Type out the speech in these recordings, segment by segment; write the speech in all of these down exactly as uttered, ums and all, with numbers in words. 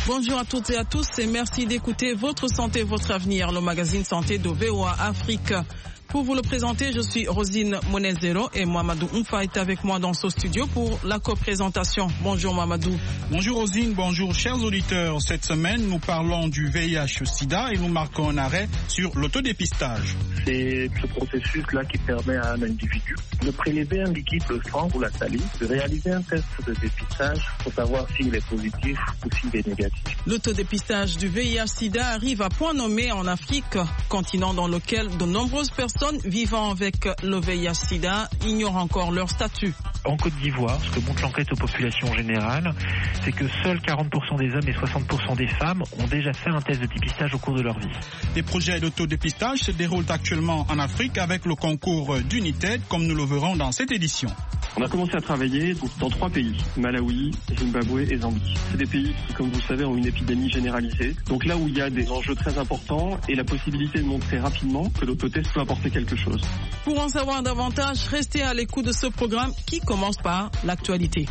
Bonjour à toutes et à tous et merci d'écouter Votre Santé, Votre Avenir, le magazine santé de V O A Afrique. Pour vous le présenter, je suis Rosine Monezero et Mohamedou Oumfa est avec moi dans ce studio pour la co-présentation. Bonjour Mohamedou. Bonjour Rosine, bonjour chers auditeurs. Cette semaine, nous parlons du V I H sida et nous marquons un arrêt sur l'autodépistage. C'est ce processus-là qui permet à un individu de prélever un liquide de sang ou la salive, de réaliser un test de dépistage pour savoir s'il est positif ou s'il est négatif. L'autodépistage du V I H sida arrive à point nommé en Afrique, continent dans lequel de nombreuses personnes vivant avec le V I H sida ignorent encore leur statut. En Côte d'Ivoire, ce que montre l'enquête aux populations générales, c'est que seuls quarante pour cent des hommes et soixante pour cent des femmes ont déjà fait un test de dépistage au cours de leur vie. Des projets d'autodépistage se déroulent actuellement en Afrique avec le concours d'United, comme nous le verrons dans cette édition. On a commencé à travailler dans trois pays, Malawi, Zimbabwe et Zambie. C'est des pays qui, comme vous le savez, ont une épidémie généralisée. Donc là où il y a des enjeux très importants et la possibilité de montrer rapidement que l'autotest peut apporter quelque chose. Pour en savoir davantage, restez à l'écoute de ce programme qui commence par l'actualité.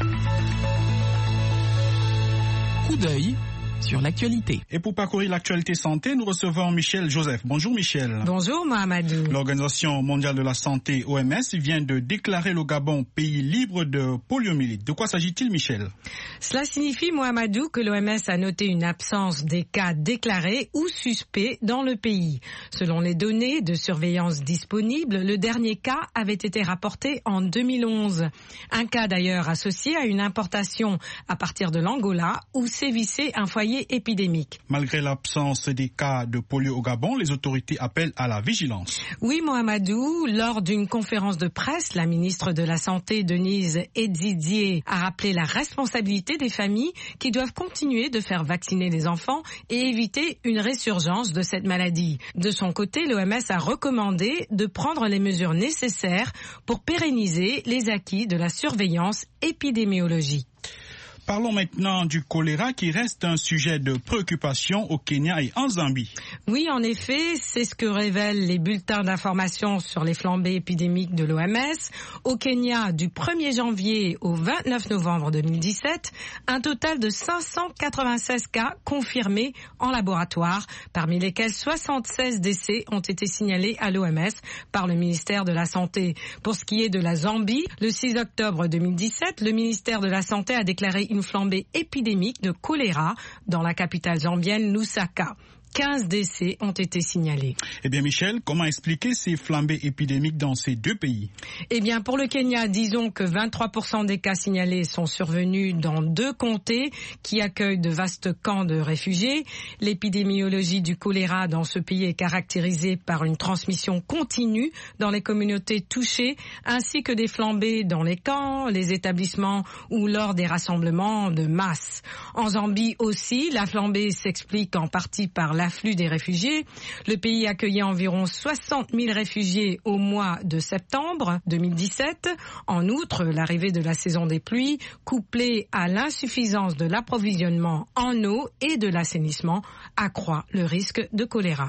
Coup d'œil sur l'actualité. Et pour parcourir l'actualité santé, nous recevons Michel Joseph. Bonjour Michel. Bonjour Mohamedou. L'Organisation mondiale de la santé, O M S, vient de déclarer le Gabon pays libre de poliomyélite. De quoi s'agit-il, Michel? Cela signifie, Mohamedou, que l'O M S a noté une absence des cas déclarés ou suspects dans le pays. Selon les données de surveillance disponibles, le dernier cas avait été rapporté en deux mille onze. Un cas d'ailleurs associé à une importation à partir de l'Angola où sévissait un foyer épidémique. Malgré l'absence des cas de polio au Gabon, les autorités appellent à la vigilance. Oui, Mohamedou, lors d'une conférence de presse, la ministre de la Santé, Denise Edzidié, a rappelé la responsabilité des familles qui doivent continuer de faire vacciner les enfants et éviter une résurgence de cette maladie. De son côté, l'O M S a recommandé de prendre les mesures nécessaires pour pérenniser les acquis de la surveillance épidémiologique. Parlons maintenant du choléra qui reste un sujet de préoccupation au Kenya et en Zambie. Oui, en effet, c'est ce que révèlent les bulletins d'information sur les flambées épidémiques de l'O M S. Au Kenya, du premier janvier au vingt-neuf novembre deux mille dix-sept, un total de cinq cent quatre-vingt-seize cas confirmés en laboratoire, parmi lesquels soixante-seize décès ont été signalés à l'O M S par le ministère de la Santé. Pour ce qui est de la Zambie, le six octobre deux mille dix-sept, le ministère de la Santé a déclaré une flambée épidémique de choléra dans la capitale zambienne Lusaka. quinze décès ont été signalés. Eh bien Michel, comment expliquer ces flambées épidémiques dans ces deux pays? Eh bien pour le Kenya, disons que vingt-trois pour cent des cas signalés sont survenus dans deux comtés qui accueillent de vastes camps de réfugiés. L'épidémiologie du choléra dans ce pays est caractérisée par une transmission continue dans les communautés touchées, ainsi que des flambées dans les camps, les établissements ou lors des rassemblements de masse. En Zambie aussi, la flambée s'explique en partie par la l'afflux des réfugiés. Le pays accueillait environ soixante mille réfugiés au mois de septembre deux mille dix-sept. En outre, l'arrivée de la saison des pluies, couplée à l'insuffisance de l'approvisionnement en eau et de l'assainissement, accroît le risque de choléra.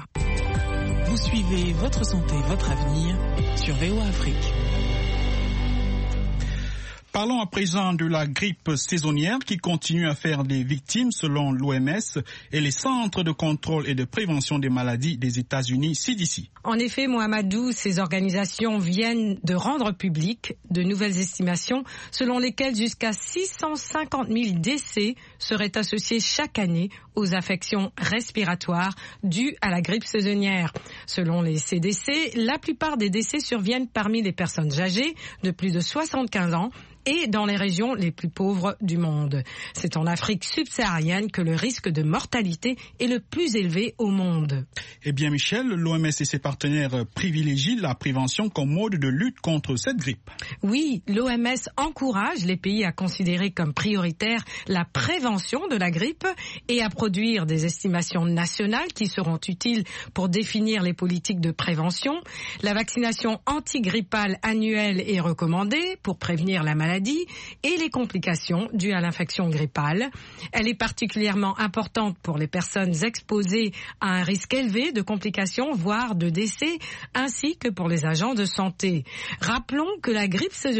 Vous suivez Votre Santé, Votre Avenir sur V O A Afrique. Parlons à présent de la grippe saisonnière qui continue à faire des victimes selon l'O M S et les centres de contrôle et de prévention des maladies des États-Unis, C D C. En effet, Mohamedou, ces organisations viennent de rendre publiques de nouvelles estimations selon lesquelles jusqu'à six cent cinquante mille décès seraient associés chaque année aux affections respiratoires dues à la grippe saisonnière. Selon les C D C, la plupart des décès surviennent parmi les personnes âgées de plus de soixante-quinze ans et dans les régions les plus pauvres du monde. C'est en Afrique subsaharienne que le risque de mortalité est le plus élevé au monde. Eh bien Michel, l'O M S et ses partenaires privilégient la prévention comme mode de lutte contre cette grippe. Oui, l'O M S encourage les pays à considérer comme prioritaire la prévention de la grippe et à produire des estimations nationales qui seront utiles pour définir les politiques de prévention. La vaccination antigrippale annuelle est recommandée pour prévenir la maladie et les complications dues à l'infection grippale. Elle est particulièrement importante pour les personnes exposées à un risque élevé de complications, voire de décès, ainsi que pour les agents de santé. Rappelons que la grippe saisonnière